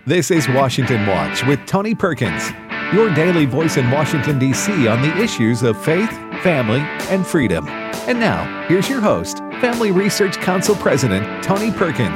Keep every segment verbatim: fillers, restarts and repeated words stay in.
This is Washington Watch with Tony Perkins, your daily voice in Washington, D C on the issues of faith, family, and freedom. And now, here's your host, Family Research Council President Tony Perkins.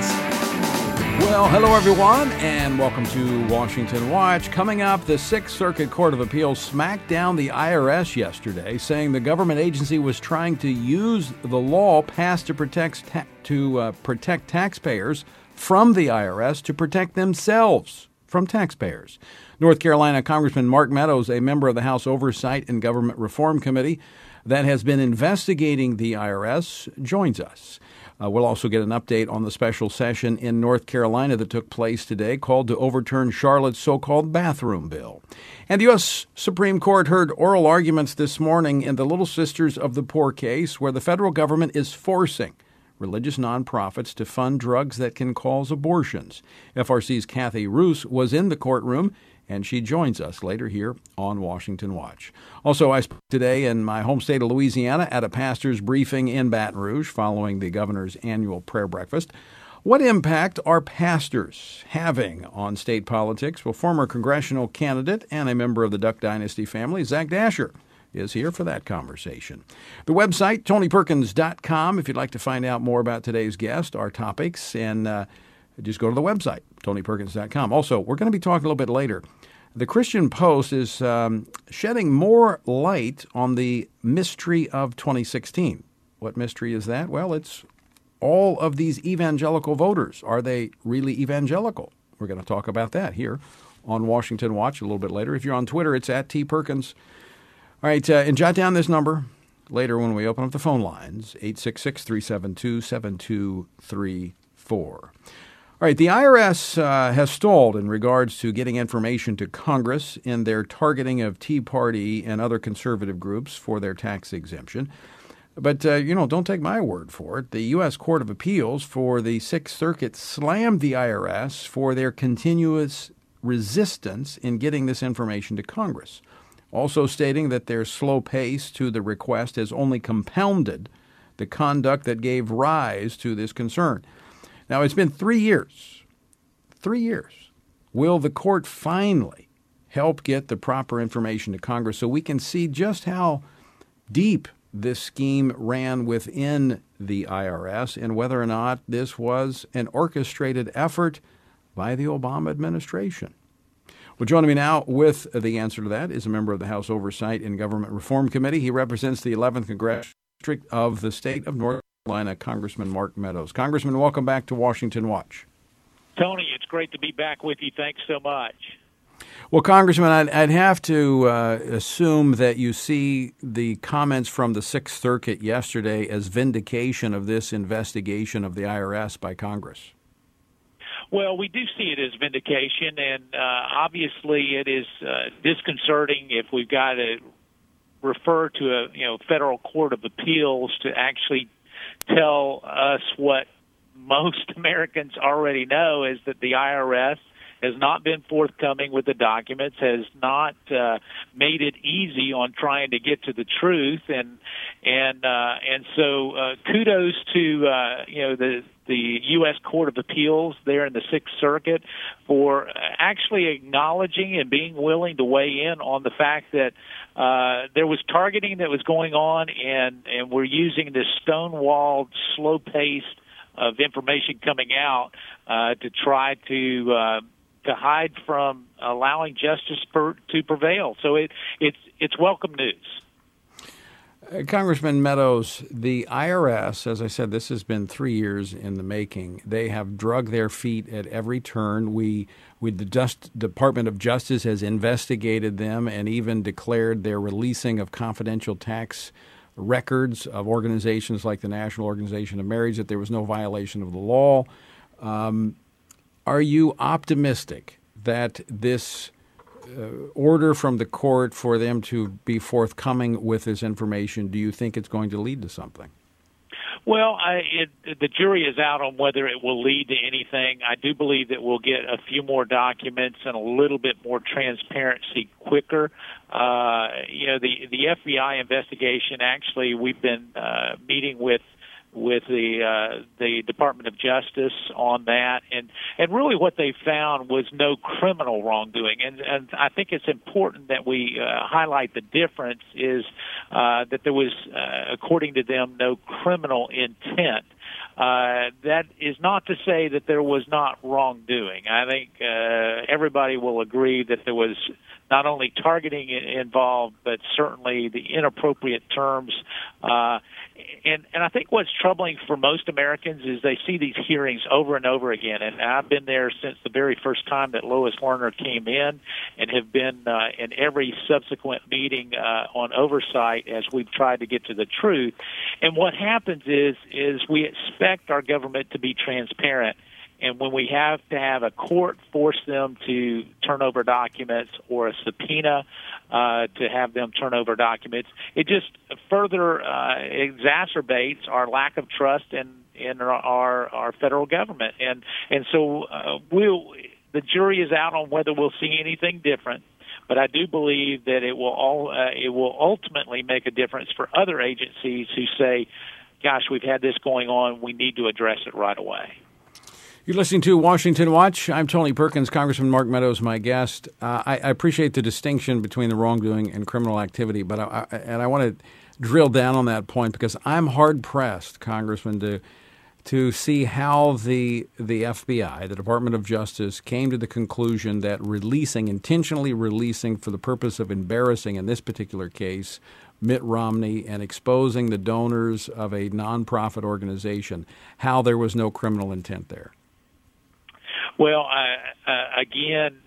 Well, hello everyone, and welcome to Washington Watch. Coming up, the Sixth Circuit Court of Appeals smacked down the I R S yesterday, saying the government agency was trying to use the law passed to protect ta- to uh, protect taxpayers from the I R S to protect themselves from taxpayers. North Carolina Congressman Mark Meadows, a member of the House Oversight and Government Reform Committee that has been investigating the I R S, joins us. Uh, we'll also get an update on the special session in North Carolina that took place today called to overturn Charlotte's so-called bathroom bill. And the U S Supreme Court heard oral arguments this morning in the Little Sisters of the Poor case where the federal government is forcing religious nonprofits to fund drugs that can cause abortions. F R C's Kathy Roos was in the courtroom, and she joins us later here on Washington Watch. Also, I spoke today in my home state of Louisiana at a pastor's briefing in Baton Rouge following the governor's annual prayer breakfast. What impact are pastors having on state politics? Well, former congressional candidate and a member of the Duck Dynasty family, Zach Dasher, is here for that conversation. The website, tony perkins dot com, if you'd like to find out more about today's guest, our topics, and uh, just go to the website, tony perkins dot com. Also, we're going to be talking a little bit later. The Christian Post is um, shedding more light on the mystery of twenty sixteen. What mystery is that? Well, it's all of these evangelical voters. Are they really evangelical? We're going to talk about that here on Washington Watch a little bit later. If you're on Twitter, it's at T Perkins. All right, uh, and jot down this number later when we open up the phone lines, eight six six, three seven two, seven two three four. All right, the I R S uh, has stalled in regards to getting information to Congress in their targeting of Tea Party and other conservative groups for their tax exemption. But, uh, you know, don't take my word for it. The U S Court of Appeals for the Sixth Circuit slammed the I R S for their continuous resistance in getting this information to Congress, also stating that their slow pace to the request has only compounded the conduct that gave rise to this concern. Now, it's been three years. Three years. Will the court finally help get the proper information to Congress so we can see just how deep this scheme ran within the I R S and whether or not this was an orchestrated effort by the Obama administration? Well, joining me now with the answer to that is a member of the House Oversight and Government Reform Committee. He represents the eleventh Congressional District of the state of North Carolina, Congressman Mark Meadows. Congressman, welcome back to Washington Watch. Tony, it's great to be back with you. Thanks so much. Well, Congressman, I'd, I'd have to uh, assume that you see the comments from the Sixth Circuit yesterday as vindication of this investigation of the I R S by Congress. Well, we do see it as vindication, and uh, obviously it is uh, disconcerting if we've got to refer to a you know federal court of appeals to actually tell us what most Americans already know, is that the I R S has not been forthcoming with the documents, has not uh, made it easy on trying to get to the truth, and and uh, and so uh, kudos to uh, you know the the U S Court of Appeals there in the Sixth Circuit for actually acknowledging and being willing to weigh in on the fact that uh, there was targeting that was going on, and and we're using this stonewalled, slow pace of information coming out uh, to try to uh, to hide from allowing justice per, to prevail. So it it's it's welcome news. Uh, Congressman Meadows, the I R S, as I said, this has been three years in the making. They have drug their feet at every turn. We, we the Just, Department of Justice has investigated them and even declared their releasing of confidential tax records of organizations like the National Organization of Marriage that there was no violation of the law. Um, are you optimistic that this Uh, order from the court for them to be forthcoming with this information, do you think it's going to lead to something? Well, I, it, the jury is out on whether it will lead to anything. I do believe that we'll get a few more documents and a little bit more transparency quicker. Uh, you know, the the F B I investigation, actually, we've been uh, meeting with with the uh, the Department of Justice on that, and and really what they found was no criminal wrongdoing. And and I think it's important that we uh, highlight the difference is uh, that there was, uh, according to them, no criminal intent. Uh, that is not to say that there was not wrongdoing. I think uh, everybody will agree that there was not only targeting involved, but certainly the inappropriate terms. Uh, and, and I think what's troubling for most Americans is they see these hearings over and over again. And I've been there since the very first time that Lois Lerner came in, and have been uh, in every subsequent meeting uh, on oversight as we've tried to get to the truth. And what happens is, is we expect our government to be transparent. And when we have to have a court force them to turn over documents or a subpoena uh, to have them turn over documents, it just further uh, exacerbates our lack of trust in, in our, our, our federal government. And and so uh, we'll, the jury is out on whether we'll see anything different. But I do believe that it will all uh, it will ultimately make a difference for other agencies who say, gosh, we've had this going on, we need to address it right away. You're listening to Washington Watch. I'm Tony Perkins. Congressman Mark Meadows, my guest. Uh, I, I appreciate the distinction between the wrongdoing and criminal activity, but I, I, and I want to drill down on that point because I'm hard pressed, Congressman, to to see how the the F B I, the Department of Justice, came to the conclusion that releasing, intentionally releasing for the purpose of embarrassing, in this particular case, Mitt Romney and exposing the donors of a nonprofit organization, how there was no criminal intent there. Well, uh, uh, again,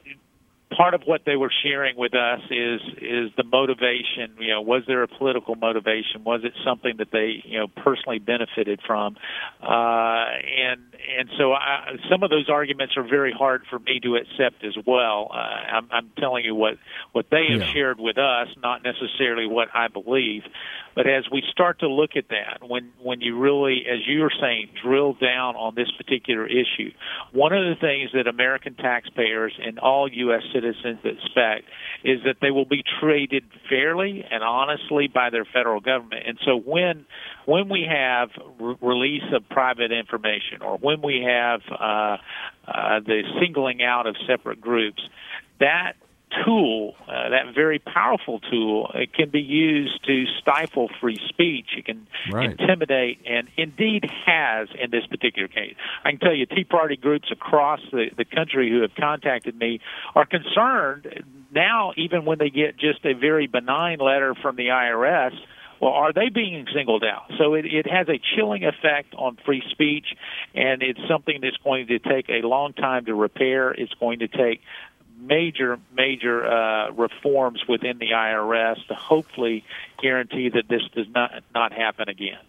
part of what they were sharing with us is is the motivation. You know, was there a political motivation? Was it something that they, you know, personally benefited from? Uh, and and so I, some of those arguments are very hard for me to accept as well. Uh, I'm, I'm telling you what what they have yeah. shared with us, not necessarily what I believe. But as we start to look at that, when, when you really, as you were saying, drill down on this particular issue, one of the things that American taxpayers and all U S citizens expect is that they will be treated fairly and honestly by their federal government. And so when when we have re- release of private information, or when we have uh, uh, the singling out of separate groups, that tool, uh, that very powerful tool, it can be used to stifle free speech. It can right. intimidate, and indeed has in this particular case. I can tell you Tea Party groups across the, the country who have contacted me are concerned now, even when they get just a very benign letter from the I R S, well, are they being singled out? So it, it has a chilling effect on free speech, and it's something that's going to take a long time to repair. It's going to take major, major uh, reforms within the I R S to hopefully guarantee that this does not not happen again.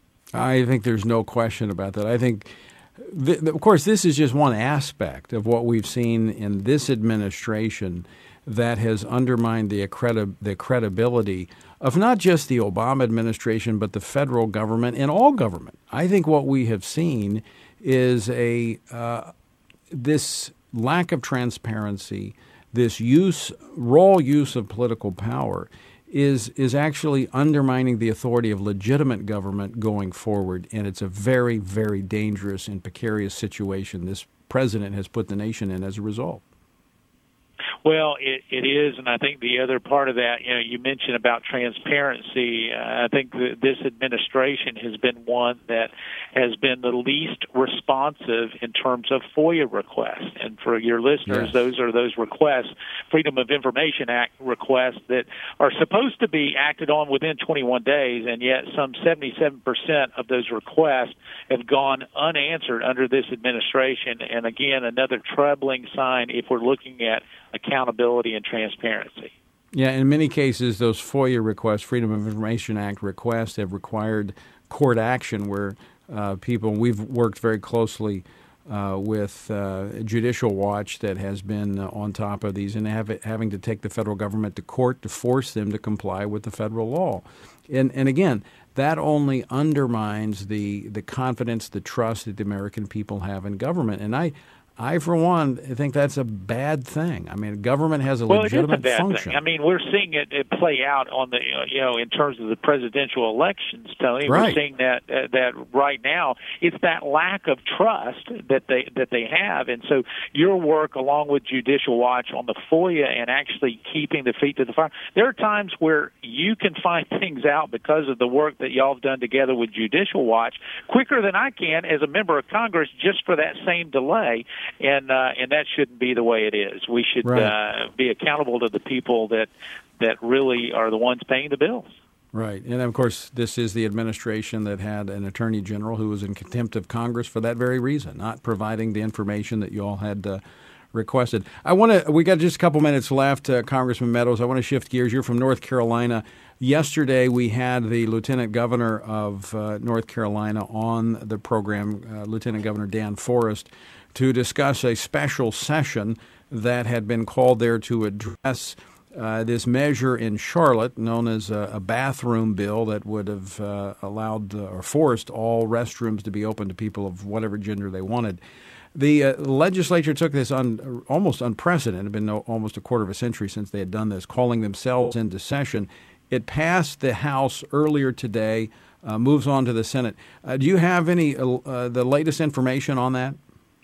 I think there's no question about that. I think, th- of course, this is just one aspect of what we've seen in this administration that has undermined the, accredi- the credibility of not just the Obama administration, but the federal government and all government. I think what we have seen is a uh, this lack of transparency, this use, raw use of political power is is actually undermining the authority of legitimate government going forward. And it's a very, very dangerous and precarious situation this president has put the nation in as a result. Well, it, it is, and I think the other part of that, you know, you mentioned about transparency. Uh, I think that this administration has been one that has been the least responsive in terms of FOIA requests. And for your listeners, yes. those are those requests, Freedom of Information Act requests that are supposed to be acted on within twenty-one days, and yet some seventy-seven percent of those requests have gone unanswered under this administration. And again, another troubling sign if we're looking at accountability and transparency. Yeah, in many cases, those FOIA requests, Freedom of Information Act requests, have required court action where uh, people, we've worked very closely uh, with uh, Judicial Watch that has been uh, on top of these and have it, having to take the federal government to court to force them to comply with the federal law. And, and again, that only undermines the, the confidence, the trust that the American people have in government. And I I, for one, think that's a bad thing. I mean, government has a well, legitimate it is a bad function. Thing. I mean, we're seeing it, it play out on the, you know, in terms of the presidential elections, Tony. Right. We're seeing that uh, that right now. It's that lack of trust that they that they have, and so your work, along with Judicial Watch, on the FOIA and actually keeping the feet to the fire. There are times where you can find things out because of the work that y'all have done together with Judicial Watch quicker than I can as a member of Congress, just for that same delay, and uh, and that shouldn't be the way it is. We should right. uh, be accountable to the people that that really are the ones paying the bills. Right. And, of course, this is the administration that had an attorney general who was in contempt of Congress for that very reason, not providing the information that you all had uh, requested. I want to – we got just a couple minutes left, uh, Congressman Meadows. I want to shift gears. You're from North Carolina. Yesterday we had the Lieutenant Governor of uh, North Carolina on the program, uh, Lieutenant Governor Dan Forest, to discuss a special session that had been called there to address – Uh, this measure in Charlotte, known as a, a bathroom bill that would have uh, allowed uh, or forced all restrooms to be open to people of whatever gender they wanted. The uh, legislature took this on almost unprecedented. It had been no, almost a quarter of a century since they had done this, calling themselves into session. It passed the House earlier today, uh, moves on to the Senate. Uh, do you have any uh, uh, the latest information on that?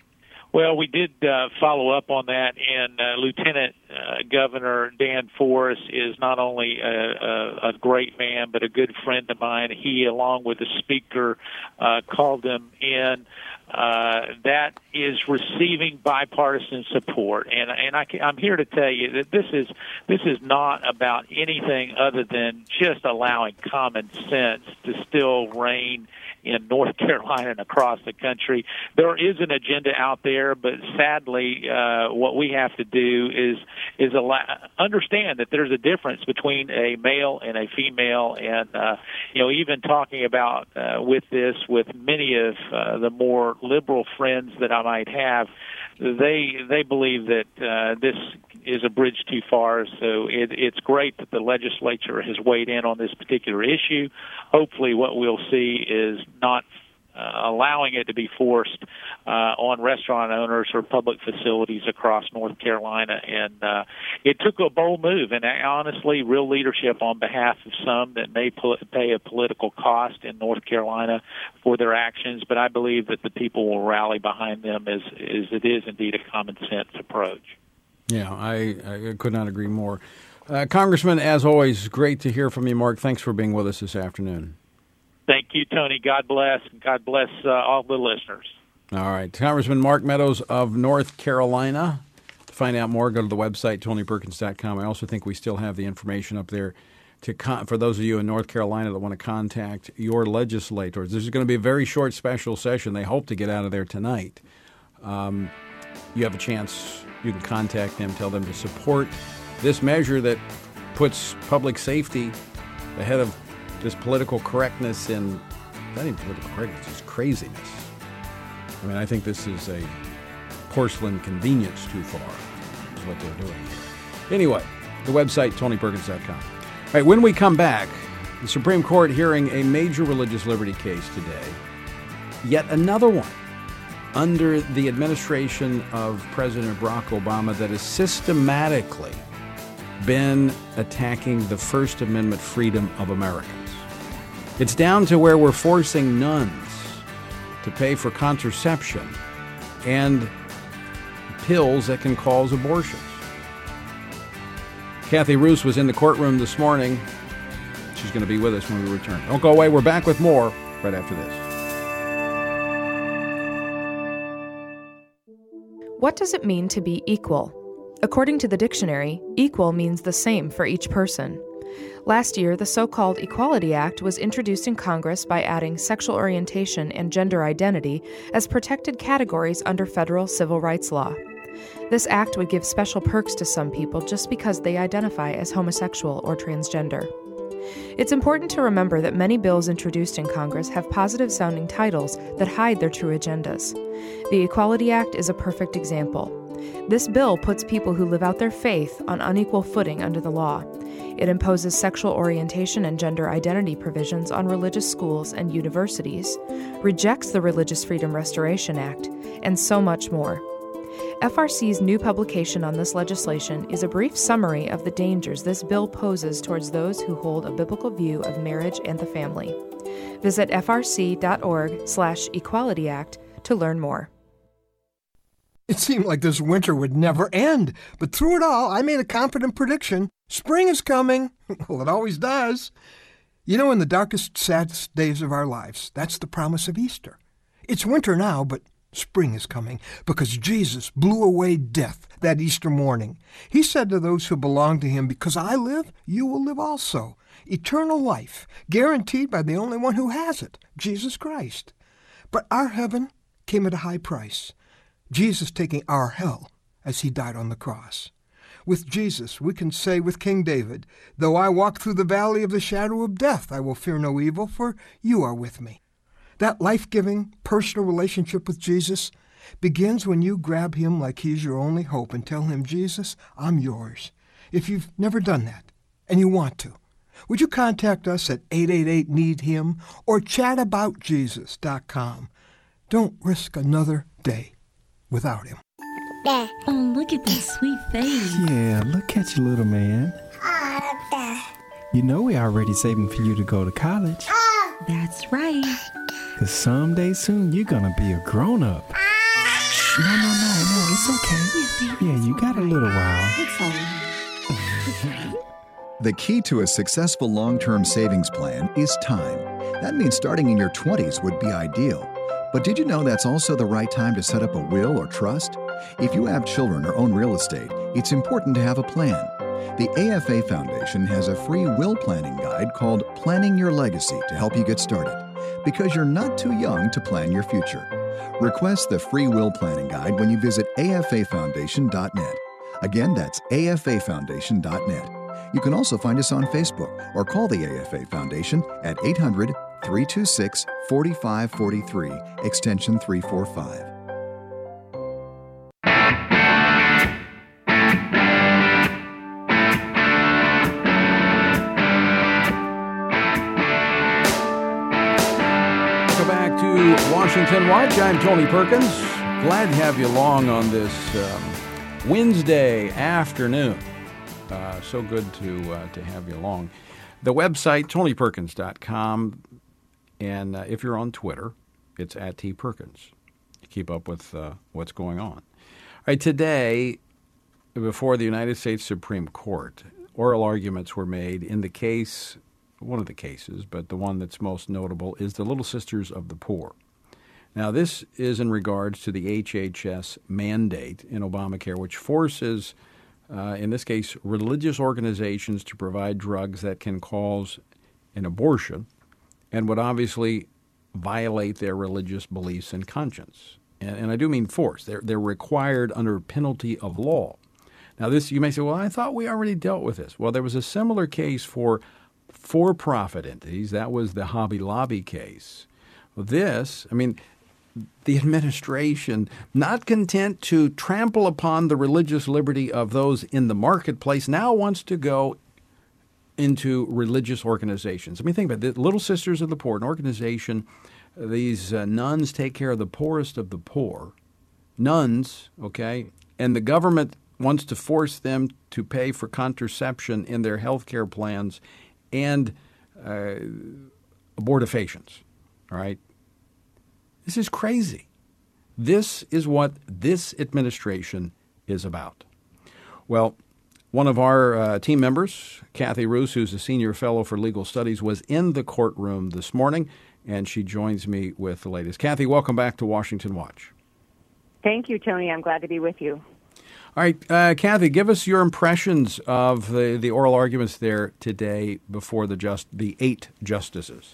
Well, we did uh, follow up on that, and uh, Lieutenant uh, Governor Dan Forest is not only a, a, a great man, but a good friend of mine. He, along with the Speaker, uh, called him in. Uh, that is receiving bipartisan support, and and I, I'm here to tell you that this is this is not about anything other than just allowing common sense to still reign in North Carolina and across the country. There is an agenda out there, but sadly, uh, what we have to do is is allow, understand that there's a difference between a male and a female, and uh, you know, even talking about uh, with this with many of uh, the more liberal friends that I might have, they they believe that uh, this is a bridge too far. So it, it's great that the legislature has weighed in on this particular issue. Hopefully what we'll see is not uh, allowing it to be forced uh, on restaurant owners or public facilities across North Carolina. And uh, it took a bold move, and honestly, real leadership on behalf of some that may pay a political cost in North Carolina for their actions. But I believe that the people will rally behind them as, as it is indeed a common sense approach. Yeah, I, I could not agree more. Uh, Congressman, as always, great to hear from you, Mark. Thanks for being with us this afternoon. Thank you, Tony. God bless, and God bless uh, all the listeners. All right. Congressman Mark Meadows of North Carolina. To find out more, go to the website, tony perkins dot com. I also think we still have the information up there to con- for those of you in North Carolina that want to contact your legislators. This is going to be a very short special session. They hope to get out of there tonight. Um, you have a chance. You can contact them, tell them to support this measure that puts public safety ahead of this political correctness and not even political correctness, it's craziness. I mean, I think this is a porcelain convenience too far, is what they're doing here. Anyway, the website, tony perkins dot com. All right, when we come back, the Supreme Court hearing a major religious liberty case today, yet another one under the administration of President Barack Obama that has systematically been attacking the First Amendment freedom of Americans. It's down to where we're forcing nuns to pay for contraception and pills that can cause abortions. Kathy Roos was in the courtroom this morning. She's going to be with us when we return. Don't go away. We're back with more right after this. What does it mean to be equal? According to the dictionary, equal means the same for each person. Last year, the so-called Equality Act was introduced in Congress by adding sexual orientation and gender identity as protected categories under federal civil rights law. This act would give special perks to some people just because they identify as homosexual or transgender. It's important to remember that many bills introduced in Congress have positive-sounding titles that hide their true agendas. The Equality Act is a perfect example. This bill puts people who live out their faith on unequal footing under the law. It imposes sexual orientation and gender identity provisions on religious schools and universities, rejects the Religious Freedom Restoration Act, and so much more. F R C's new publication on this legislation is a brief summary of the dangers this bill poses towards those who hold a biblical view of marriage and the family. Visit frc.org slash Equality Act to learn more. It seemed like this winter would never end, but through it all, I made a confident prediction. Spring is coming. Well, it always does. You know, in the darkest, saddest days of our lives, that's the promise of Easter. It's winter now, but spring is coming because Jesus blew away death that Easter morning. He said to those who belong to him, because I live, you will live also. Eternal life, guaranteed by the only one who has it, Jesus Christ. But our heaven came at a high price. Jesus taking our hell as he died on the cross. With Jesus, we can say with King David, though I walk through the valley of the shadow of death, I will fear no evil, for you are with me. That life-giving, personal relationship with Jesus begins when you grab him like he's your only hope and tell him, Jesus, I'm yours. If you've never done that and you want to, would you contact us at eight eight eight, need him or chat about jesus dot com. Don't risk another day without him. Oh, look at that sweet face. Yeah, look at you, little man. You know we're already saving for you to go to college. That's right. Because someday soon you're going to be a grown-up. Shh, no, no, no, no, it's okay. Yeah, you got a little while. It's all right. The key to a successful long-term savings plan is time. That means starting in your twenties would be ideal. But did you know that's also the right time to set up a will or trust? If you have children or own real estate, it's important to have a plan. The A F A Foundation has a free will planning guide called Planning Your Legacy to help you get started, because you're not too young to plan your future. Request the free will planning guide when you visit A F A foundation dot net. Again, that's A F A foundation dot net. You can also find us on Facebook or call the A F A Foundation at eight hundred, three two six, four five four three, extension three forty-five. Welcome back to Washington Watch. I'm Tony Perkins. Glad to have you along on this um, Wednesday afternoon. Uh, so good to uh, to have you along. The website, tony perkins dot com, and uh, if you're on Twitter, it's at T Perkins. Keep up with uh, what's going on. All right, today, before the United States Supreme Court, oral arguments were made in the case, one of the cases, but the one that's most notable is the Little Sisters of the Poor. Now, this is in regards to the H H S mandate in Obamacare, which forces Uh, in this case, religious organizations to provide drugs that can cause an abortion and would obviously violate their religious beliefs and conscience. And, and I do mean force. They're, they're required under penalty of law. Now, this, you may say, well, I thought we already dealt with this. Well, there was a similar case for for-profit entities. That was the Hobby Lobby case. Well, this, I mean, the administration, not content to trample upon the religious liberty of those in the marketplace, now wants to go into religious organizations. I mean, think about it. The Little Sisters of the Poor, an organization, these uh, nuns take care of the poorest of the poor. Nuns, okay, and the government wants to force them to pay for contraception in their health care plans and uh, abortifacients, all right? This is crazy. This is what this administration is about. Well, one of our uh, team members, Kathy Roos, who's a senior fellow for legal studies, was in the courtroom this morning, and she joins me with the latest. Kathy, welcome back to Washington Watch. Thank you, Tony. I'm glad to be with you. All right, uh, Kathy, give us your impressions of the, the oral arguments there today before the just the eight justices.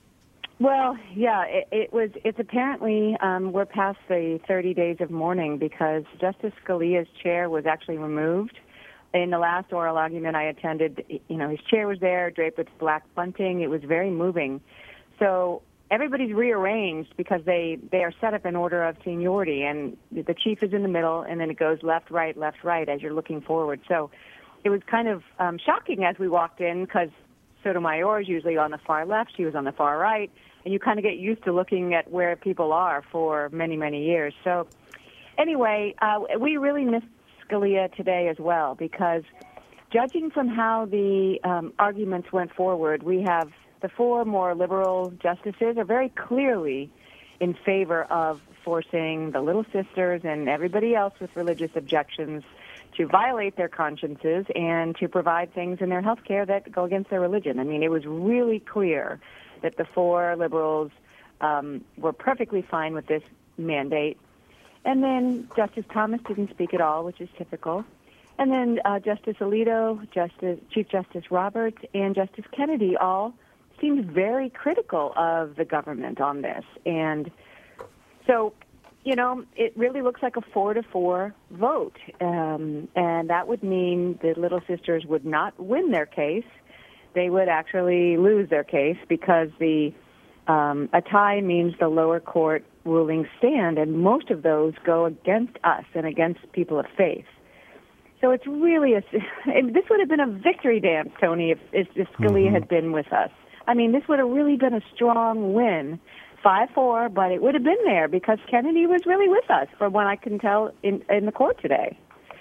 Well, yeah, it, it was. It's apparently um, we're past the thirty days of mourning because Justice Scalia's chair was actually removed. In the last oral argument I attended, you know, his chair was there, draped with black bunting. It was very moving. So everybody's rearranged because they, they are set up in order of seniority, and the chief is in the middle, and then it goes left, right, left, right as you're looking forward. So it was kind of um, shocking as we walked in because Sotomayor is usually on the far left. She was on the far right. And you kind of get used to looking at where people are for many, many years. So anyway, uh, we really missed Scalia today as well, because judging from how the um, arguments went forward, we have the four more liberal justices are very clearly in favor of forcing the Little Sisters and everybody else with religious objections to violate their consciences and to provide things in their health care that go against their religion. I mean, it was really clear that the four liberals um, were perfectly fine with this mandate. And then Justice Thomas didn't speak at all, which is typical. And then uh, Justice Alito, Justice, Chief Justice Roberts, and Justice Kennedy all seemed very critical of the government on this. And so, you know, it really looks like a four to four vote. Um, and that would mean the Little Sisters would not win their case. They would actually lose their case, because the um, a tie means the lower court rulings stand, and most of those go against us and against people of faith. So it's really a, this would have been a victory dance, Tony, if, if Scalia mm-hmm. had been with us. I mean, this would have really been a strong win, five four, but it would have been there because Kennedy was really with us, from what I can tell in, in the court today.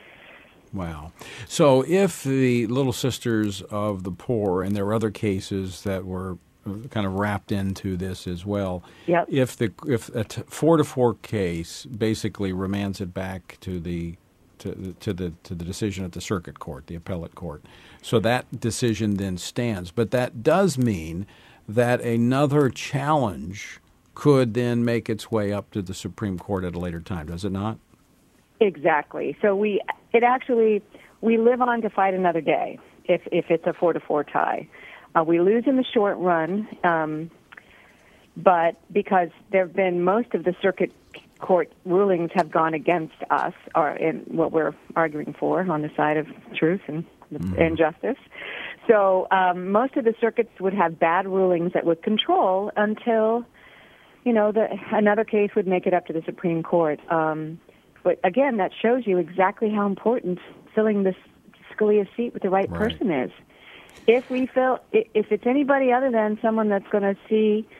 Wow. So if the Little Sisters of the Poor, and there were other cases that were kind of wrapped into this as well, yep. if the if a t- four to four case basically remands it back to the to, to the to the decision at the circuit court, the appellate court, so that decision then stands. But that does mean that another challenge could then make its way up to the Supreme Court at a later time, does it not? Exactly. So we it actually we live on to fight another day if if it's a four to four tie. Uh, we lose in the short run, um, but because there have been most of the circuit court rulings have gone against us, or in what we're arguing for on the side of truth and, mm-hmm. and justice. So um, most of the circuits would have bad rulings that would control until, you know, the, another case would make it up to the Supreme Court. Um, but again, that shows you exactly how important filling this Scalia seat with the right, right. person is. If we feel, if it's anybody other than someone that's going to see,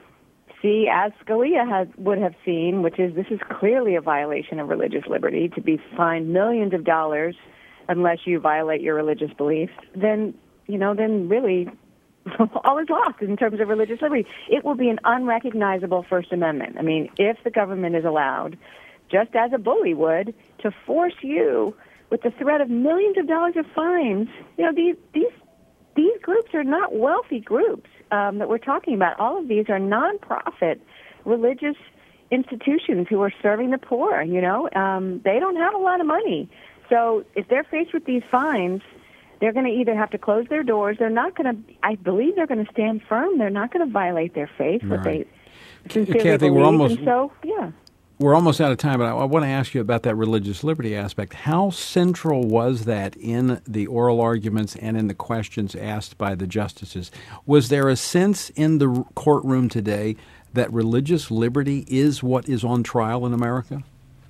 see as Scalia has would have seen, which is this is clearly a violation of religious liberty to be fined millions of dollars unless you violate your religious beliefs, then you know, then really all is lost in terms of religious liberty. It will be an unrecognizable First Amendment. I mean, if the government is allowed, just as a bully would, to force you with the threat of millions of dollars of fines, you know, these these. These groups are not wealthy groups um, that we're talking about. All of these are nonprofit religious institutions who are serving the poor, you know. Um, they don't have a lot of money. So if they're faced with these fines, they're going to either have to close their doors. They're not going to, I believe they're going to stand firm. They're not going to violate their faith. But right. they sincerely Kathy, believe. We're almost, and so, yeah. We're almost out of time, but I, I want to ask you about that religious liberty aspect. How central was that in the oral arguments and in the questions asked by the justices? Was there a sense in the courtroom today that religious liberty is what is on trial in America?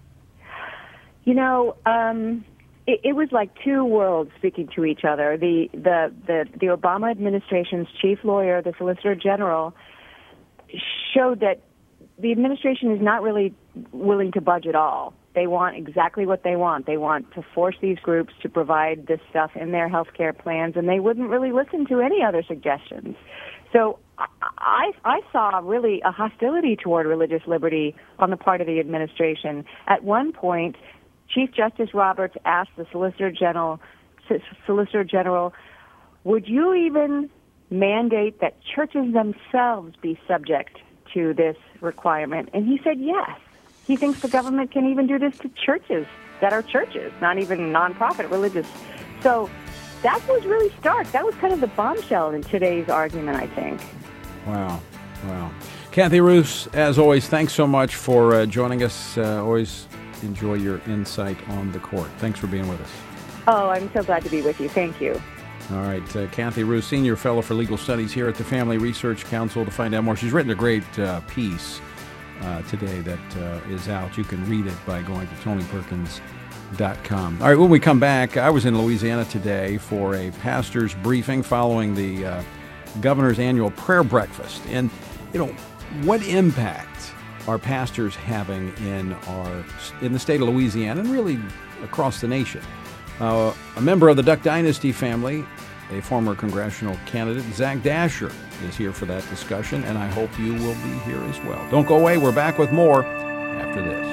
You know, um, it, it was like two worlds speaking to each other. The, the, the, the Obama administration's chief lawyer, the Solicitor General, showed that the administration is not really willing to budge at all. They want exactly what they want. They want to force these groups to provide this stuff in their health care plans, and they wouldn't really listen to any other suggestions. So I, I saw really a hostility toward religious liberty on the part of the administration. At one point, Chief Justice Roberts asked the Solicitor General, Solicitor General, would you even mandate that churches themselves be subject to this requirement? And he said yes. He thinks the government can even do this to churches that are churches, not even nonprofit religious. So that was really stark. That was kind of the bombshell in today's argument, I think. Wow. Wow. Kathy Roos, as always, thanks so much for uh, joining us. Uh, always enjoy your insight on the court. Thanks for being with us. Oh, I'm so glad to be with you. Thank you. All right, uh, Kathy Roos, Senior Fellow for Legal Studies here at the Family Research Council. To find out more, she's written a great uh, piece uh, today that uh, is out. You can read it by going to tony perkins dot com. All right, when we come back, I was in Louisiana today for a pastor's briefing following the uh, governor's annual prayer breakfast. And, you know, what impact are pastors having in our in the state of Louisiana and really across the nation? Uh, a member of the Duck Dynasty family, a former congressional candidate, Zach Dasher, is here for that discussion, and I hope you will be here as well. Don't go away. We're back with more after this.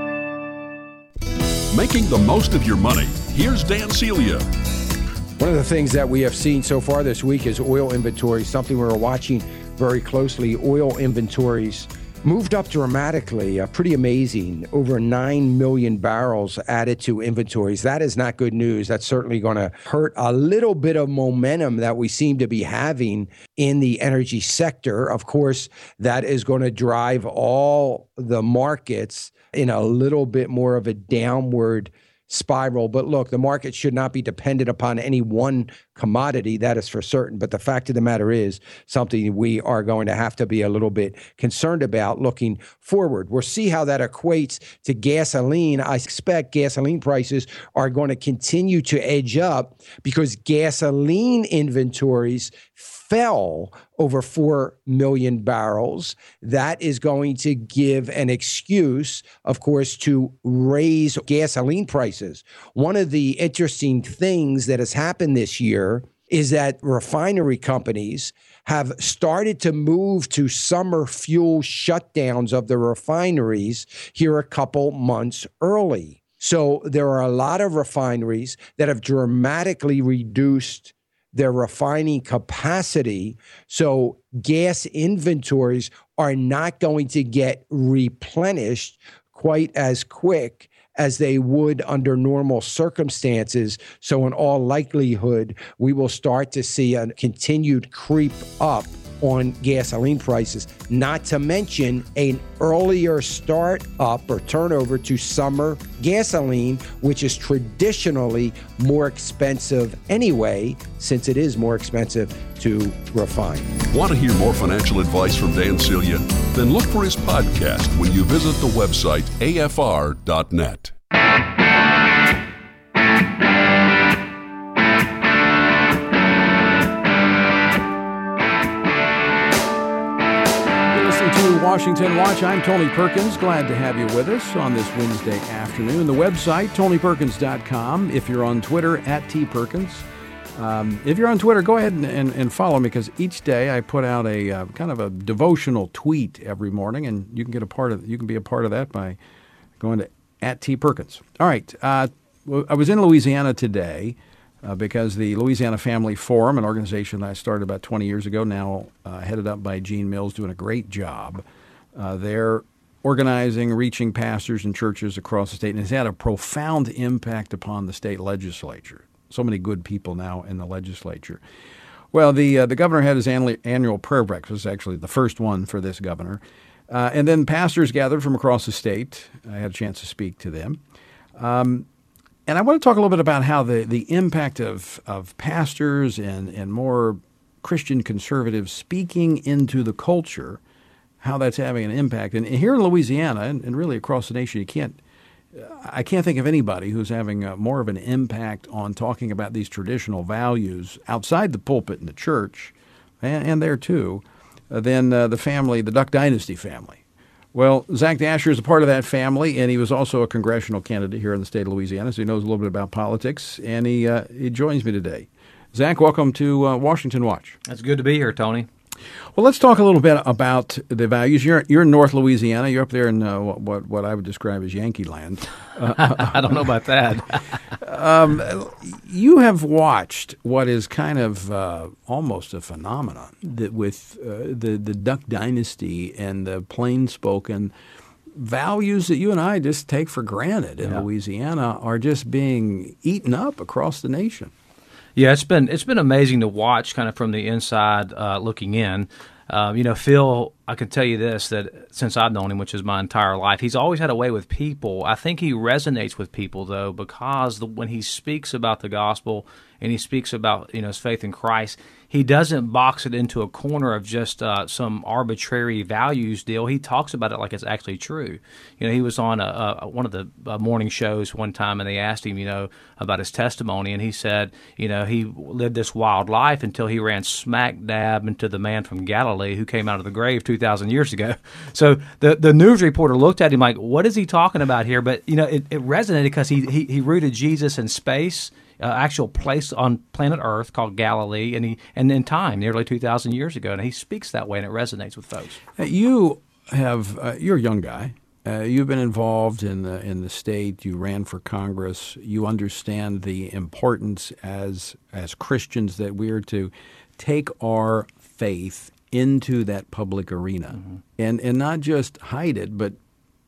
Making the most of your money. Here's Dan Celia. One of the things that we have seen so far this week is oil inventory, something we're watching very closely. Oil inventories moved up dramatically, uh, pretty amazing. Over nine million barrels added to inventories. That is not good news. That's certainly going to hurt a little bit of momentum that we seem to be having in the energy sector. Of course, that is going to drive all the markets in a little bit more of a downward spiral. But look, the market should not be dependent upon any one commodity, that is for certain. But the fact of the matter is something we are going to have to be a little bit concerned about looking forward. We'll see how that equates to gasoline. I expect gasoline prices are going to continue to edge up because gasoline inventories fell over four million barrels. That is going to give an excuse, of course, to raise gasoline prices. One of the interesting things that has happened this year is that refinery companies have started to move to summer fuel shutdowns of the refineries here a couple months early. So there are a lot of refineries that have dramatically reduced their refining capacity, so gas inventories are not going to get replenished quite as quick as they would under normal circumstances. So in all likelihood, we will start to see a continued creep up on gasoline prices, not to mention an earlier start up or turnover to summer gasoline, which is traditionally more expensive anyway, since it is more expensive to refine. Want to hear more financial advice from Dan Celia? Then look for his podcast when you visit the website A F R dot net. Washington Watch. I'm Tony Perkins. Glad to have you with us on this Wednesday afternoon. The website, tony perkins dot com. If you're on Twitter, at T Perkins. Um, if you're on Twitter, go ahead and, and, and follow me, because each day I put out a uh, kind of a devotional tweet every morning, and you can get a part of you can be a part of that by going to at T Perkins. All right. Uh, I was in Louisiana today. Uh, because the Louisiana Family Forum, an organization that I started about twenty years ago, now uh, headed up by Gene Mills, doing a great job. Uh, they're organizing, reaching pastors and churches across the state, and it's had a profound impact upon the state legislature. So many good people now in the legislature. Well, the uh, the governor had his annual, annual prayer breakfast, actually the first one for this governor. Uh, and then pastors gathered from across the state. I had a chance to speak to them. Um And I want to talk a little bit about how the, the impact of, of pastors and, and more Christian conservatives speaking into the culture, how that's having an impact. And here in Louisiana, and, and really across the nation, you can't, I can't think of anybody who's having a, more of an impact on talking about these traditional values outside the pulpit in the church, and, and there too, uh, than uh, the family, the Duck Dynasty family. Well, Zach Dasher is a part of that family, and he was also a congressional candidate here in the state of Louisiana, so he knows a little bit about politics, and he uh, he joins me today. Zach, welcome to uh, Washington Watch. It's good to be here, Tony. Well, let's talk a little bit about the values. You're you're in North Louisiana. You're up there in uh, what what I would describe as Yankee land. Uh, I don't know about that. um, you have watched what is kind of uh, almost a phenomenon that with uh, the the Duck Dynasty and the plain-spoken values that you and I just take for granted in yeah. Louisiana are just being eaten up across the nation. Yeah, it's been it's been amazing to watch kind of from the inside uh, looking in. Uh, you know, Phil, I can tell you this, that since I've known him, which is my entire life, he's always had a way with people. I think he resonates with people, though, because the, when he speaks about the gospel and he speaks about, you know, his faith in Christ, he doesn't box it into a corner of just uh, some arbitrary values deal. He talks about it like it's actually true. You know, he was on a, a, one of the uh, morning shows one time, and they asked him, you know, about his testimony, and he said, you know, he lived this wild life until he ran smack dab into the man from Galilee who came out of the grave two two thousand years ago. So the the news reporter looked at him like, what is he talking about here? But, you know, it, it resonated because he, he, he rooted Jesus in space, uh, actual place on planet Earth called Galilee, and he and in time, nearly two thousand years ago. And he speaks that way, and it resonates with folks. You have, uh, you're a young guy. Uh, you've been involved in the in the state. You ran for Congress. You understand the importance as as Christians that we are to take our faith into that public arena, mm-hmm. and and not just hide it, but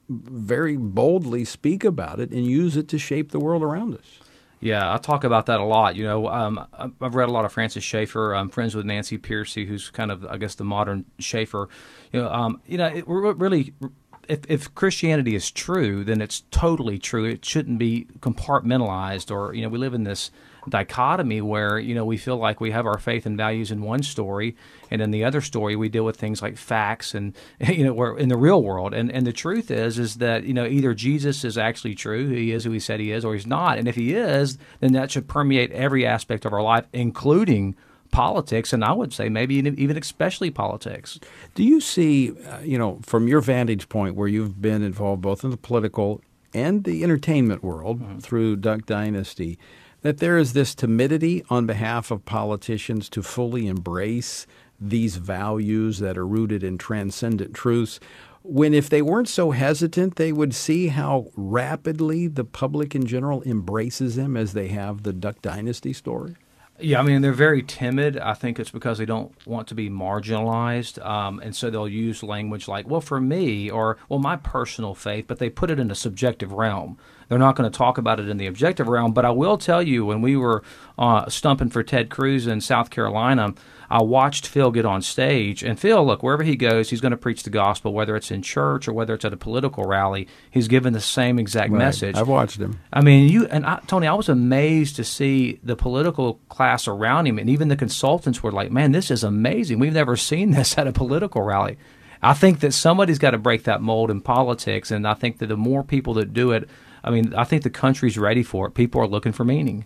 very boldly speak about it and use it to shape the world around us. Yeah, I talk about that a lot. You know, um, I've read a lot of Francis Schaeffer. I'm friends with Nancy Pearcey, who's kind of, I guess, the modern Schaeffer. You know, um, you know, it, we're really. If, if Christianity is true, then it's totally true. It shouldn't be compartmentalized, or, you know, we live in this dichotomy where, you know, we feel like we have our faith and values in one story, and in the other story we deal with things like facts and, you know, we're in the real world. And and the truth is, is that, you know, either Jesus is actually true, he is who he said he is, or he's not. And if he is, then that should permeate every aspect of our life, including politics, and I would say maybe even especially politics. Do you see, uh, you know, from your vantage point where you've been involved both in the political and the entertainment world mm-hmm. through Duck Dynasty, that there is this timidity on behalf of politicians to fully embrace these values that are rooted in transcendent truths, when if they weren't so hesitant, they would see how rapidly the public in general embraces them as they have the Duck Dynasty story? Yeah, I mean, they're very timid. I think it's because they don't want to be marginalized, um, and so they'll use language like, well, for me, or, well, my personal faith, but they put it in a subjective realm. They're not going to talk about it in the objective realm, but I will tell you, when we were uh, stumping for Ted Cruz in South Carolina, I watched Phil get on stage, and Phil, look, wherever he goes, he's going to preach the gospel, whether it's in church or whether it's at a political rally. He's given the same exact right. message. I've watched him. I mean, you and I, Tony, I was amazed to see the political class around him, and even the consultants were like, man, this is amazing. We've never seen this at a political rally. I think that somebody's got to break that mold in politics, and I think that the more people that do it, I mean, I think the country's ready for it. People are looking for meaning.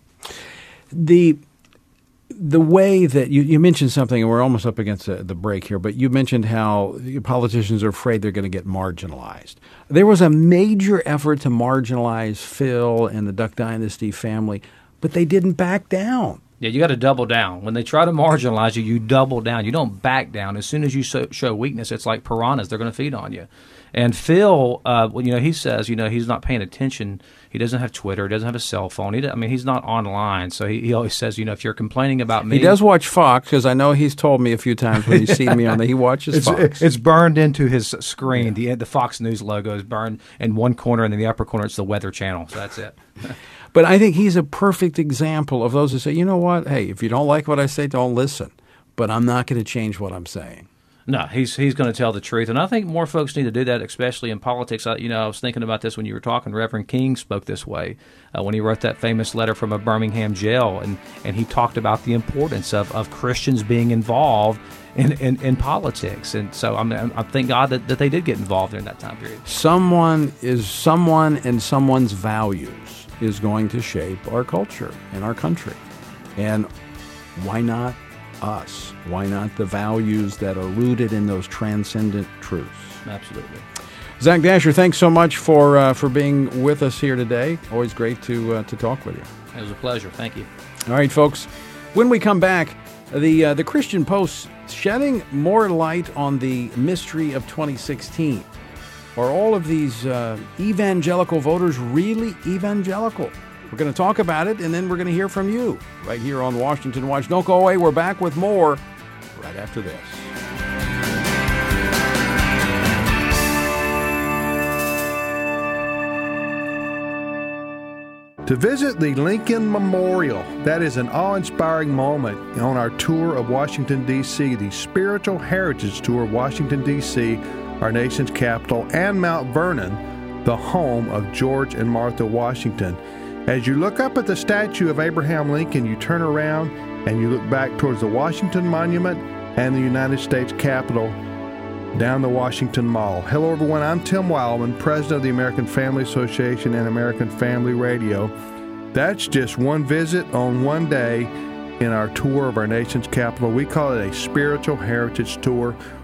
The the way that you, you mentioned something, and we're almost up against the, the break here, but you mentioned how politicians are afraid they're going to get marginalized. There was a major effort to marginalize Phil and the Duck Dynasty family, but they didn't back down. Yeah, you got to double down. When they try to marginalize you, you double down. You don't back down. As soon as you so, show weakness, it's like piranhas. They're going to feed on you. And Phil, uh, well, you know, he says, you know, he's not paying attention. He doesn't have Twitter. He doesn't have a cell phone. He, I mean, he's not online. So he, he always says, you know, if you're complaining about me. He does watch Fox, because I know he's told me a few times when he's seen me on there, he watches it's, Fox. It's burned into his screen. Yeah. The, the Fox News logo is burned in one corner, and in the upper corner it's the Weather Channel. So that's it. But I think he's a perfect example of those who say, you know what, hey, if you don't like what I say, don't listen. But I'm not going to change what I'm saying. No, he's he's going to tell the truth, and I think more folks need to do that, especially in politics. I, you know, I was thinking about this when you were talking. Reverend King spoke this way uh, when he wrote that famous letter from a Birmingham jail, and, and he talked about the importance of, of Christians being involved in, in, in politics. And so I'm, I thank God that, that they did get involved during that time period. Someone is someone, and someone's values is going to shape our culture and our country, and why not us? Why not the values that are rooted in those transcendent truths? Absolutely. Zach Dasher, thanks so much for uh, for being with us here today. Always great to uh, to talk with you. It was a pleasure. Thank you. All right, folks. When we come back, the uh, the Christian Post shedding more light on the mystery of twenty sixteen. Are all of these uh, evangelical voters really evangelical? We're going to talk about it, and then we're going to hear from you right here on Washington Watch. Don't go away. We're back with more right after this. To visit the Lincoln Memorial, that is an awe-inspiring moment on our tour of Washington, D C, the Spiritual Heritage Tour of Washington, D C, our nation's capital, and Mount Vernon, the home of George and Martha Washington. As you look up at the statue of Abraham Lincoln, you turn around and you look back towards the Washington Monument and the United States Capitol down the Washington Mall. Hello, everyone. I'm Tim Wildman, president of the American Family Association and American Family Radio. That's just one visit on one day in our tour of our nation's capital. We call it a spiritual heritage tour.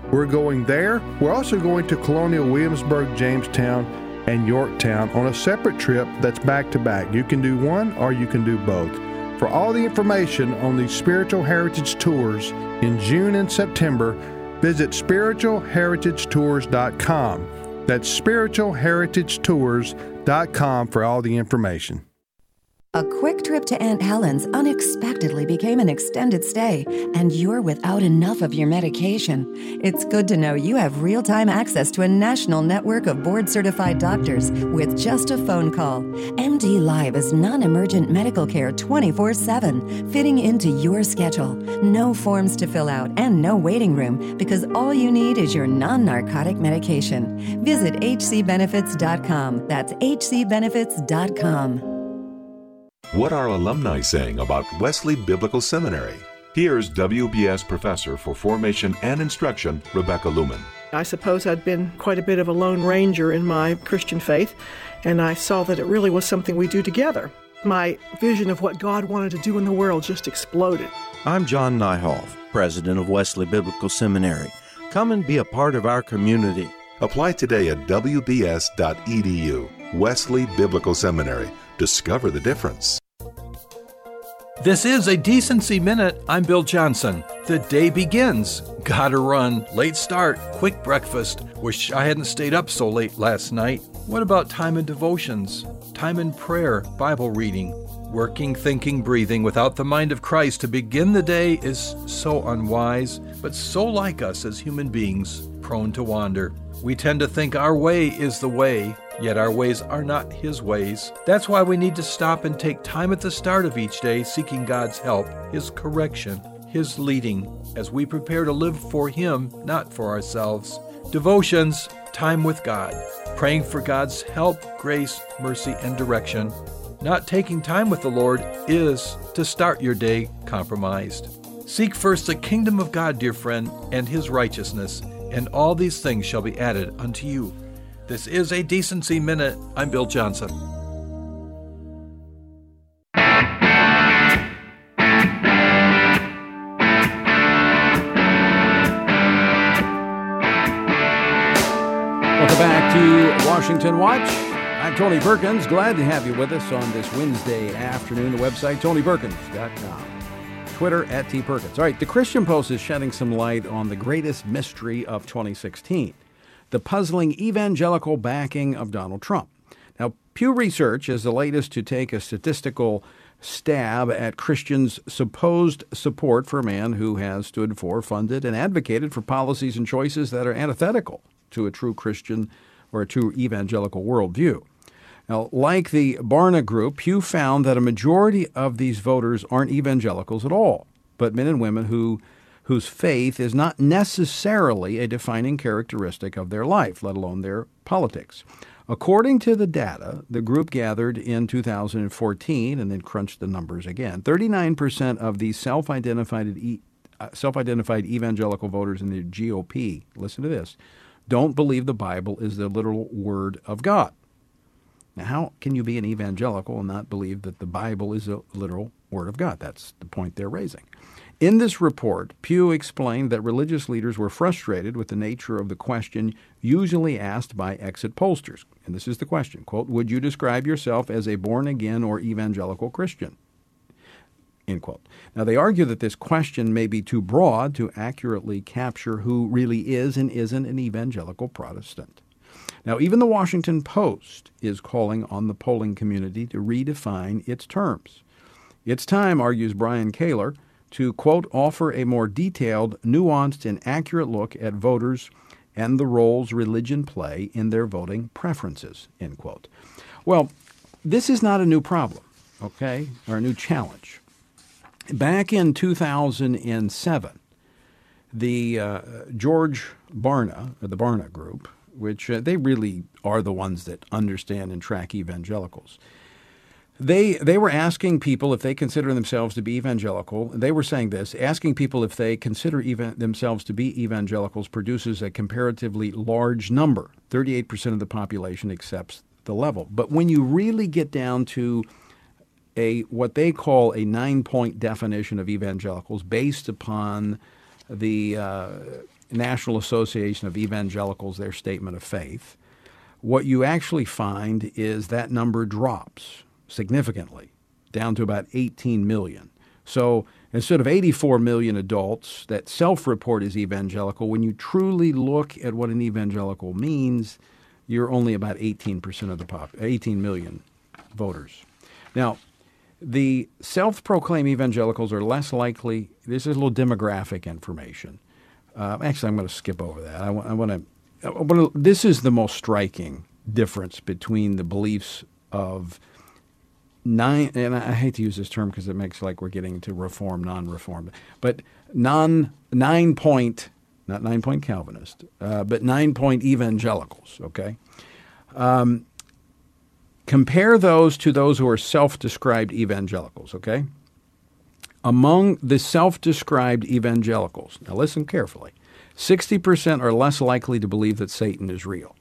We're going there. We're also going to Colonial Williamsburg, Jamestown, and Yorktown on a separate trip that's back-to-back. You can do one or you can do both. For all the information on these Spiritual Heritage Tours in June and September, visit spiritual heritage tours dot com. That's spiritual heritage tours dot com for all the information. A quick trip to Aunt Helen's unexpectedly became an extended stay, and you're without enough of your medication. It's good to know you have real-time access to a national network of board-certified doctors with just a phone call. M D Live is non-emergent medical care twenty-four seven, fitting into your schedule. No forms to fill out and no waiting room, because all you need is your non-narcotic medication. Visit h c benefits dot com. That's h c benefits dot com. What are alumni saying about Wesley Biblical Seminary? Here's W B S Professor for Formation and Instruction, Rebecca Lumen. I suppose I'd been quite a bit of a lone ranger in my Christian faith, and I saw that it really was something we do together. My vision of what God wanted to do in the world just exploded. I'm John Nyhoff, president of Wesley Biblical Seminary. Come and be a part of our community. Apply today at w b s dot e d u. Wesley Biblical Seminary. Discover the difference. This is a Decency Minute. I'm Bill Johnson. The day begins. Gotta run. Late start. Quick breakfast. Wish I hadn't stayed up so late last night. What about time in devotions? Time in prayer, Bible reading? Working, thinking, breathing without the mind of Christ to begin the day is so unwise, but so like us as human beings, prone to wander. We tend to think our way is the way, yet our ways are not His ways. That's why we need to stop and take time at the start of each day seeking God's help, His correction, His leading, as we prepare to live for Him, not for ourselves. Devotions, time with God, praying for God's help, grace, mercy, and direction. Not taking time with the Lord is to start your day compromised. Seek first the kingdom of God, dear friend, and His righteousness, and all these things shall be added unto you. This is a Decency Minute. I'm Bill Johnson. Welcome back to Washington Watch. I'm Tony Perkins. Glad to have you with us on this Wednesday afternoon. The website, tony perkins dot com. Twitter, at T Perkins. All right, the Christian Post is shedding some light on the greatest mystery of twenty sixteen, the puzzling evangelical backing of Donald Trump. Now, Pew Research is the latest to take a statistical stab at Christians' supposed support for a man who has stood for, funded, and advocated for policies and choices that are antithetical to a true Christian or a true evangelical worldview. Now, like the Barna Group, Pew found that a majority of these voters aren't evangelicals at all, but men and women who whose faith is not necessarily a defining characteristic of their life, let alone their politics. According to the data the group gathered in two thousand fourteen and then crunched the numbers again, thirty-nine percent of these self-identified, e- uh, self-identified evangelical voters in the G O P, listen to this, don't believe the Bible is the literal word of God. Now, how can you be an evangelical and not believe that the Bible is a literal word of God? That's the point they're raising. In this report, Pew explained that religious leaders were frustrated with the nature of the question usually asked by exit pollsters. And this is the question, quote, would you describe yourself as a born-again or evangelical Christian? End quote. Now, they argue that this question may be too broad to accurately capture who really is and isn't an evangelical Protestant. Now, even the Washington Post is calling on the polling community to redefine its terms. It's time, argues Brian Kaler, to, quote, offer a more detailed, nuanced, and accurate look at voters and the roles religion play in their voting preferences, end quote. Well, this is not a new problem, okay, or a new challenge. Back in two thousand seven, the uh, George Barna, or the Barna Group, which uh, they really are the ones that understand and track evangelicals. They they were asking people if they consider themselves to be evangelical. They were saying this, asking people if they consider even themselves to be evangelicals produces a comparatively large number. thirty-eight percent of the population accepts the level. But when you really get down to a what they call a nine-point definition of evangelicals based upon the uh, National Association of Evangelicals their statement of faith, what you actually find is that number drops significantly down to about eighteen million. So instead of eighty-four million adults that self-report as evangelical, when you truly look at what an evangelical means, you're only about eighteen percent of the pop, eighteen million voters. Now, the self-proclaimed evangelicals are less likely. This is a little demographic information. Uh, actually, I'm going to skip over that. I, I want to. This is the most striking difference between the beliefs of nine, and I hate to use this term because it makes like we're getting to reform, non-reform, but non nine point, not nine point Calvinist, uh, but nine point evangelicals. Okay, um, compare those to those who are self-described evangelicals. Okay, among the self-described evangelicals, now listen carefully, sixty percent are less likely to believe that Satan is real.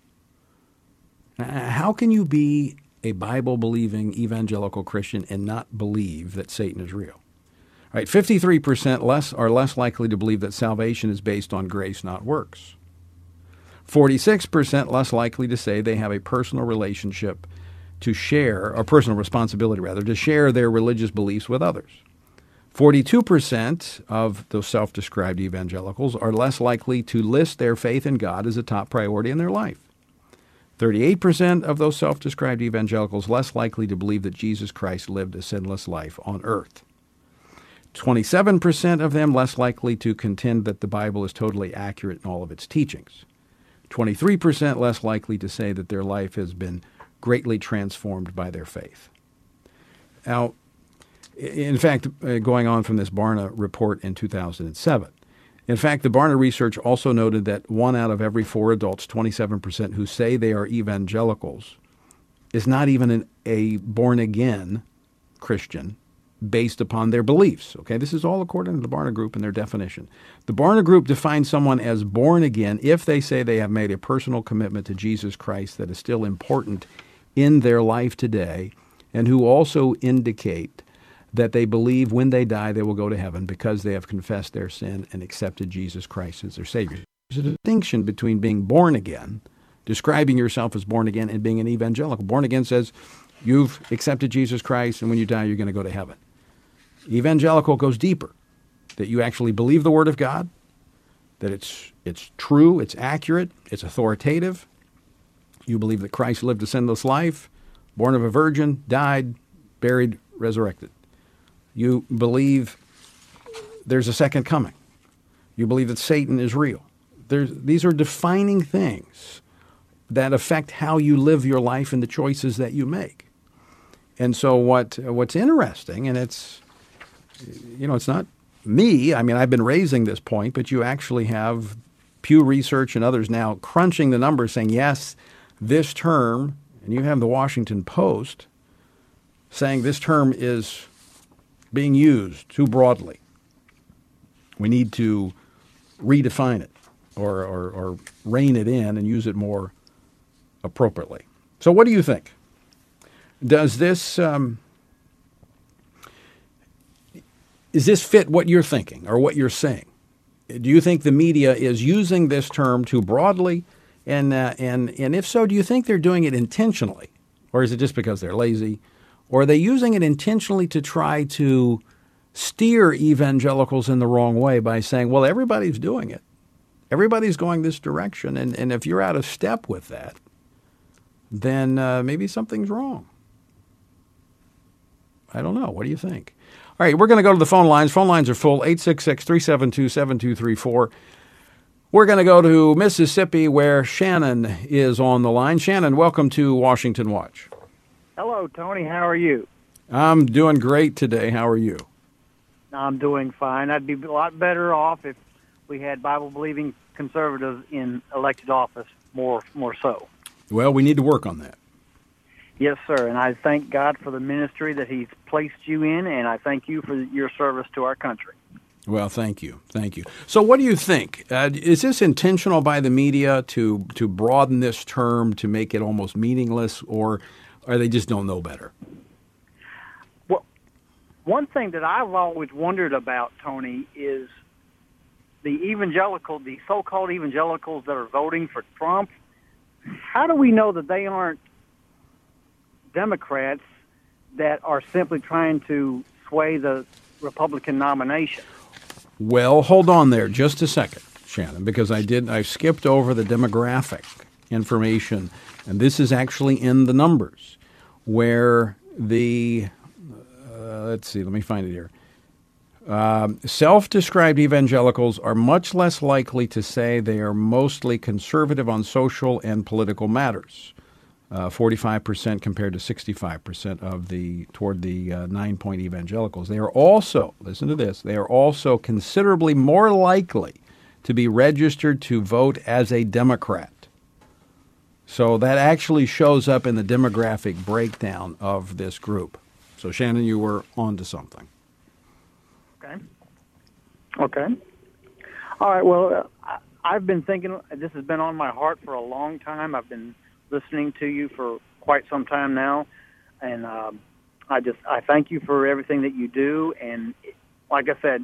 Now, how can you be a Bible-believing evangelical Christian and not believe that Satan is real? All right, fifty-three percent less are less likely to believe that salvation is based on grace, not works. forty-six percent less likely to say they have a personal relationship to share, or personal responsibility rather, to share their religious beliefs with others. forty-two percent of those self-described evangelicals are less likely to list their faith in God as a top priority in their life. thirty-eight percent of those self-described evangelicals less likely to believe that Jesus Christ lived a sinless life on earth. twenty-seven percent of them less likely to contend that the Bible is totally accurate in all of its teachings. twenty-three percent less likely to say that their life has been greatly transformed by their faith. Now, in fact, uh, going on from this Barna report in two thousand seven, in fact, the Barna research also noted that one out of every four adults, twenty-seven percent, who say they are evangelicals is not even an, a born-again Christian based upon their beliefs. Okay, this is all according to the Barna Group and their definition. The Barna Group defines someone as born again if they say they have made a personal commitment to Jesus Christ that is still important in their life today, and who also indicate that they believe when they die they will go to heaven because they have confessed their sin and accepted Jesus Christ as their Savior. There's a distinction between being born again, describing yourself as born again, and being an evangelical. Born again says you've accepted Jesus Christ, and when you die you're going to go to heaven. Evangelical goes deeper, that you actually believe the Word of God, that it's it's true, it's accurate, it's authoritative. You believe that Christ lived a sinless life, born of a virgin, died, buried, resurrected. You believe there's a second coming. You believe that Satan is real. There's, these are defining things that affect how you live your life and the choices that you make. And so what what's interesting, and it's, you know, it's not me. I mean, I've been raising this point, but you actually have Pew Research and others now crunching the numbers saying, yes, this term, and you have the Washington Post saying this term is being used too broadly. We need to redefine it or, or, or rein it in and use it more appropriately. So what do you think? Does this, um, does this fit what you're thinking or what you're saying? Do you think the media is using this term too broadly? And, uh, and, and if so, do you think they're doing it intentionally? Or is it just because they're lazy? Or are they using it intentionally to try to steer evangelicals in the wrong way by saying, well, everybody's doing it. Everybody's going this direction. And, and if you're out of step with that, then uh, maybe something's wrong. I don't know. What do you think? All right, we're going to go to the phone lines. Phone lines are full, eight six six, three seven two, seven two three four. We're going to go to Mississippi where Shannon is on the line. Shannon, welcome to Washington Watch. Hello, Tony. How are you? I'm doing great today. How are you? I'm doing fine. I'd be a lot better off if we had Bible-believing conservatives in elected office more, more so. Well, we need to work on that. Yes, sir. And I thank God for the ministry that He's placed you in, and I thank you for your service to our country. Well, thank you. Thank you. So what do you think? Uh, is this intentional by the media to, to broaden this term to make it almost meaningless, or or they just don't know better? Well, one thing that I've always wondered about, Tony, is the evangelical, the so-called evangelicals that are voting for Trump, how do we know that they aren't Democrats that are simply trying to sway the Republican nomination? Well, hold on there just a second, Shannon, because I did I skipped over the demographic information, and this is actually in the numbers where the uh, let's see, let me find it here. Um, self-described evangelicals are much less likely to say they are mostly conservative on social and political matters. Uh, forty-five percent compared to sixty-five percent of the toward the uh, nine-point evangelicals. They are also, listen to this, they are also considerably more likely to be registered to vote as a Democrat. So that actually shows up in the demographic breakdown of this group. So, Shannon, you were on to something. Okay. Okay. All right. Well, uh, I've been thinking, this has been on my heart for a long time. I've been listening to you for quite some time now, and um, I just I thank you for everything that you do. And like I said,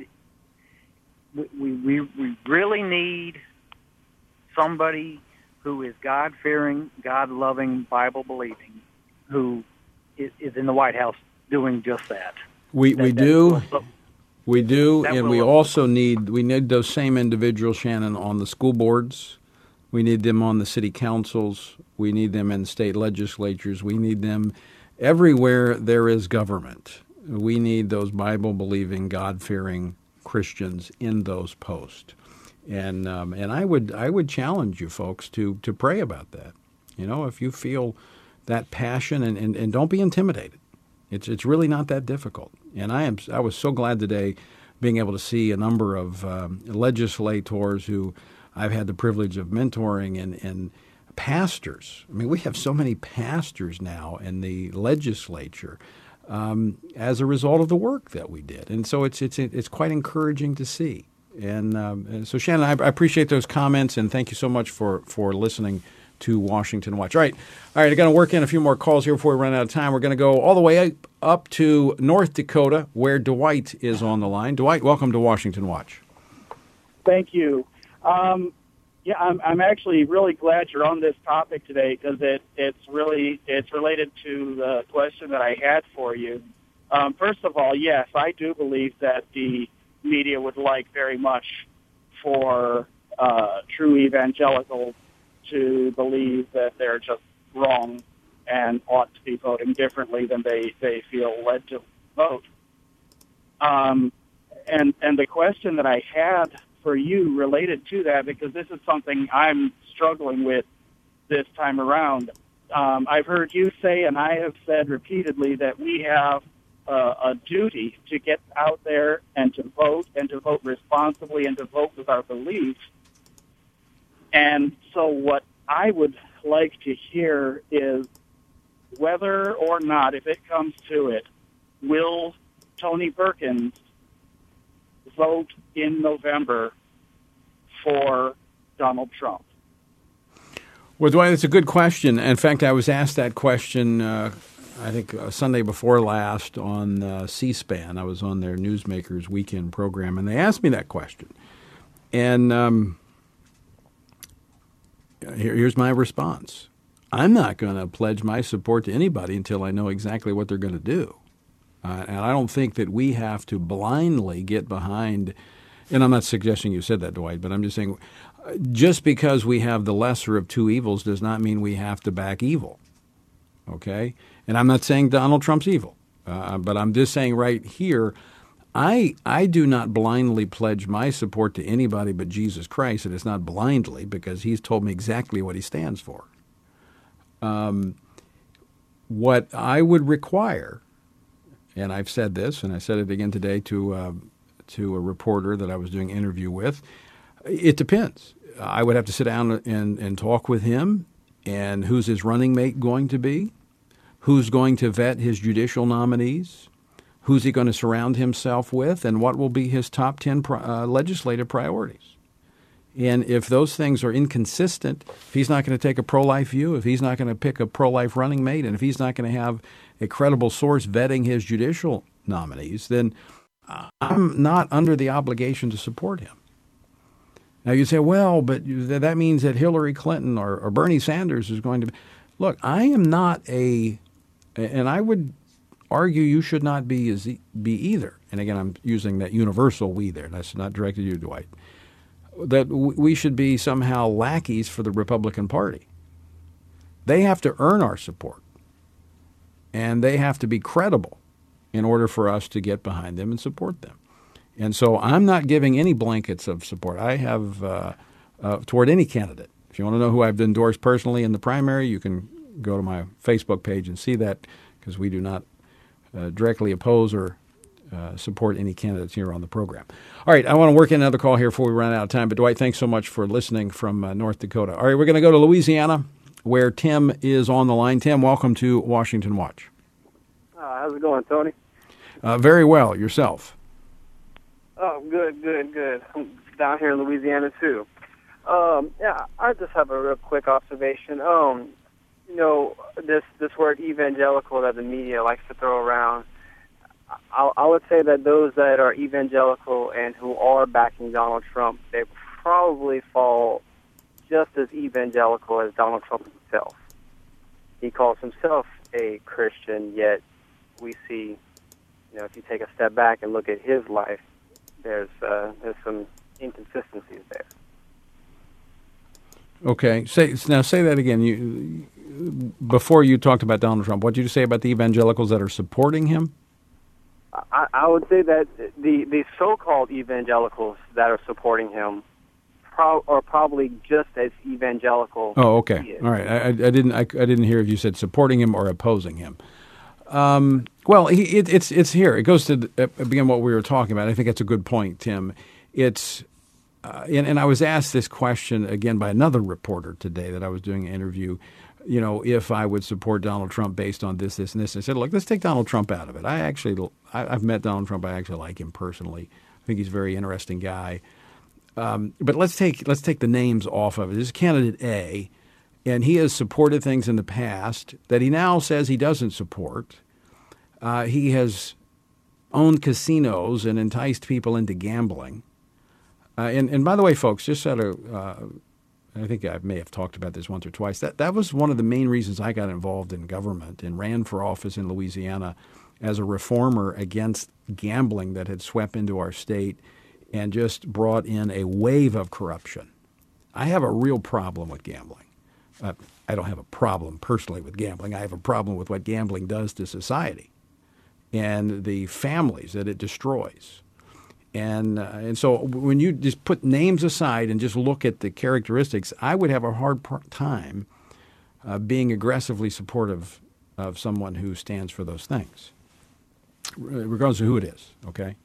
we we, we really need somebody who is God-fearing, God-loving, Bible-believing, who is, is in the White House doing just that. We that, we that do. will, We do, That and will- we also need we need those same individuals, Shannon, on the school boards. We need them on the city councils. We need them in state legislatures. We need them everywhere there is government. We need those Bible-believing, God-fearing Christians in those posts. And um, and I would I would challenge you folks to to pray about that. You know, if you feel that passion, and, and, and don't be intimidated. It's it's really not that difficult. And I am I was so glad today being able to see a number of um, legislators who I've had the privilege of mentoring, and, and pastors. I mean, we have so many pastors now in the legislature um, as a result of the work that we did. And so it's it's it's quite encouraging to see. And, um, and so, Shannon, I, I appreciate those comments, and thank you so much for, for listening to Washington Watch. All right, all right, I'm going to work in a few more calls here before we run out of time. We're going to go all the way up, up to North Dakota, where Dwight is on the line. Dwight, welcome to Washington Watch. Thank you. Um, yeah, I'm, I'm actually really glad you're on this topic today, because it, it's really it's related to the question that I had for you. Um, first of all, yes, I do believe that the media would like very much for uh, true evangelicals to believe that they're just wrong and ought to be voting differently than they, they feel led to vote. Um, and and the question that I had for you related to that, because this is something I'm struggling with this time around. Um, I've heard you say, and I have said repeatedly, that we have uh, a duty to get out there and to vote, and to vote responsibly, and to vote with our beliefs. And so what I would like to hear is whether or not, if it comes to it, will Tony Perkins vote in November for Donald Trump? Well, Dwight, that's a good question. In fact, I was asked that question, uh, I think, uh, Sunday before last on uh, C-SPAN. I was on their Newsmakers Weekend program, and they asked me that question. And um, here, here's my response. I'm not going to pledge my support to anybody until I know exactly what they're going to do. Uh, and I don't think that we have to blindly get behind, and I'm not suggesting you said that, Dwight, but I'm just saying just because we have the lesser of two evils does not mean we have to back evil, okay? And I'm not saying Donald Trump's evil, uh, but I'm just saying right here, I I do not blindly pledge my support to anybody but Jesus Christ, and it's not blindly because he's told me exactly what he stands for. Um, what I would require, and I've said this, and I said it again today to uh, to a reporter that I was doing an interview with, it depends. I would have to sit down and, and talk with him, and who's his running mate going to be, who's going to vet his judicial nominees, who's he going to surround himself with, and what will be his top ten pri- uh, legislative priorities. And if those things are inconsistent, if he's not going to take a pro-life view, if he's not going to pick a pro-life running mate, and if he's not going to have a credible source vetting his judicial nominees, then I'm not under the obligation to support him. Now you say, well, but that means that Hillary Clinton or, or Bernie Sanders is going to be. Look, I am not a, and I would argue you should not be as be either. And again, I'm using that universal we there. That's not directed at you, Dwight. That we should be somehow lackeys for the Republican Party. They have to earn our support, and they have to be credible in order for us to get behind them and support them. And so I'm not giving any blankets of support. I have uh, uh, toward any candidate. If you want to know who I've endorsed personally in the primary, you can go to my Facebook page and see that, because we do not uh, directly oppose or uh, support any candidates here on the program. All right, I want to work in another call here before we run out of time. But Dwight, thanks so much for listening from uh, North Dakota. All right, we're going to go to Louisiana, where Tim is on the line. Tim, welcome to Washington Watch. Uh, how's it going, Tony? Uh, very well. Yourself? Oh, good, good, good. I'm down here in Louisiana, too. Um, yeah, I just have a real quick observation. Um, you know, this this word evangelical that the media likes to throw around, I, I would say that those that are evangelical and who are backing Donald Trump, they probably fall just as evangelical as Donald Trump himself. He calls himself a Christian, yet we see, you know, if you take a step back and look at his life, there's uh, there's some inconsistencies there. Okay, say now say that again. You before you talked about Donald Trump, what did you say about the evangelicals that are supporting him? I, I would say that the the so-called evangelicals that are supporting him pro- are probably just as evangelical. Oh, okay, all right. I, I didn't I, I didn't hear if you said supporting him or opposing him. Um, well, he, it, it's it's here. It goes to the, again what we were talking about. I think that's a good point, Tim. It's uh, and, and I was asked this question again by another reporter today that I was doing an interview. You know, if I would support Donald Trump based on this, this, and this. I said, look, let's take Donald Trump out of it. I actually, I, I've met Donald Trump. I actually like him personally. I think he's a very interesting guy. Um, but let's take let's take the names off of it. This is candidate A. And he has supported things in the past that he now says he doesn't support. Uh, he has owned casinos and enticed people into gambling. Uh, and, and by the way, folks, just out of, uh, I think I may have talked about this once or twice, that, that was one of the main reasons I got involved in government and ran for office in Louisiana as a reformer against gambling that had swept into our state and just brought in a wave of corruption. I have a real problem with gambling. Uh, I don't have a problem personally with gambling. I have a problem with what gambling does to society and the families that it destroys. And uh, and so when you just put names aside and just look at the characteristics, I would have a hard pr- time uh, being aggressively supportive of someone who stands for those things, regardless of who it is, okay?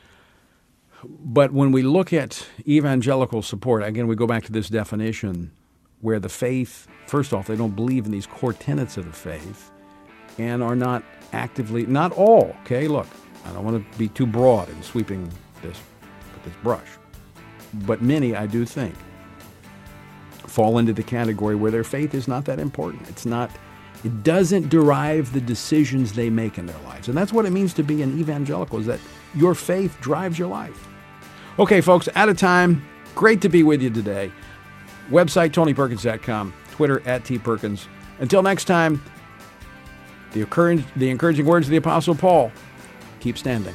But when we look at evangelical support, again, we go back to this definition where the faith, first off, they don't believe in these core tenets of the faith and are not actively, not all, okay? Look, I don't want to be too broad in sweeping this with this brush, but many, I do think, fall into the category where their faith is not that important. It's not, it doesn't derive the decisions they make in their lives. And that's what it means to be an evangelical, is that your faith drives your life. Okay, folks, out of time. Great to be with you today. Website, Tony Perkins dot com. Twitter, at T Perkins. Until next time, the encouraging, the encouraging words of the Apostle Paul. Keep standing.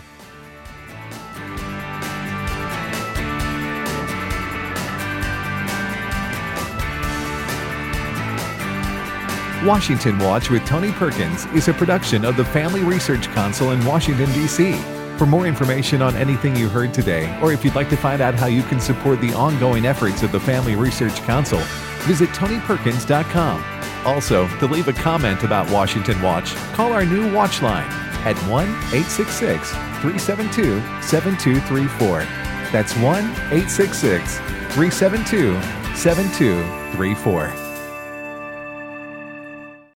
Washington Watch with Tony Perkins is a production of the Family Research Council in Washington, D C For more information on anything you heard today, or if you'd like to find out how you can support the ongoing efforts of the Family Research Council, visit Tony Perkins dot com. Also, to leave a comment about Washington Watch, call our new Watch line at one eight six six, three seven two, seven two three four. That's one eight six six, three seven two, seven two three four.